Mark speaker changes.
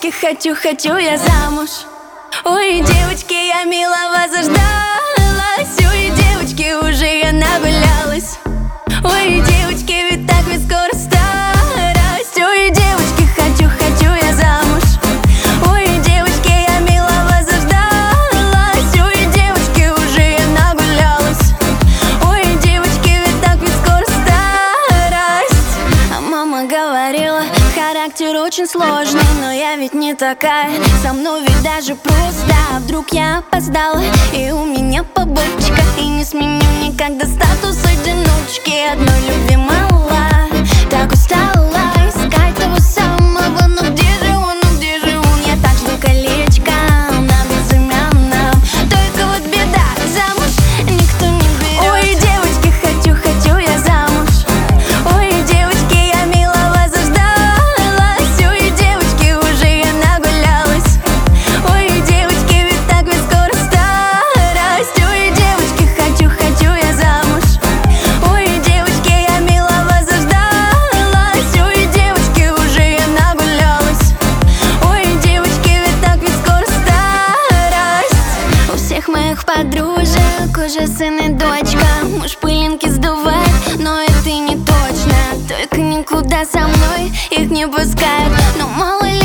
Speaker 1: девочки, хочу я замуж. Ой, девочки, я милого заждалась. Ой, девочки, уже я нагулялась. Ой, девочки, ведь так ведь скоро старость. Ой, девочки, хочу я замуж. Ой, девочки, я милого заждалась. Ой, девочки, уже я нагулялась. Ой, девочки, ведь так ведь скоро старость. А мама говорила, характер очень сложный, но я ведь не такая. Со мной ведь даже просто. А вдруг я опоздала, и у меня побочка, и не сменю никогда статус одиночки. Одной любви мало, так устала искать того самого. Но где же он, Я так жду колечко на безымянном. Только вот беда, замуж никто не берет. Ой, девочки, хочу я замуж. Ой, девочки, я милого заждалась. Ой, девочки, уже я нагулялась. Ой, девочки, ведь так ведь скоро старость. Ой, девочки, хочу я замуж. Ой, девочки, я милого заждалась. Ой, девочки, уже я нагулялась. Ой, девочки, ведь так ведь скоро старость. У всех моих подружек уже сын и дочка. Муж пылинки сдувает, но это не точно. Только никуда со мной их не пускают. Но мало ли